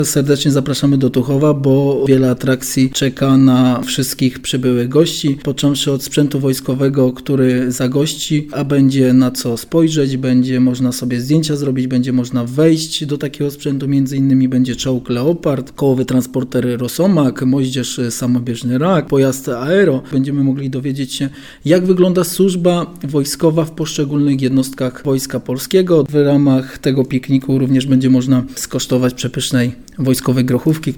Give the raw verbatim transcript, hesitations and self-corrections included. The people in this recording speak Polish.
Serdecznie zapraszamy do Tuchowa, bo wiele atrakcji czeka na wszystkich przybyłych gości, począwszy od sprzętu wojskowego, który zagości, a będzie na co spojrzeć, będzie można sobie zdjęcia zrobić, będzie można wejść do takiego sprzętu, między innymi będzie czołg Leopard, kołowy transporter Rosomak, moździerz samobieżny Rak, pojazd Aero. Będziemy mogli dowiedzieć się, jak wygląda służba wojskowa w poszczególnych jednostkach Wojska Polskiego. W ramach tego pikniku również będzie można skosztować przepysznej wojskowej grochówki.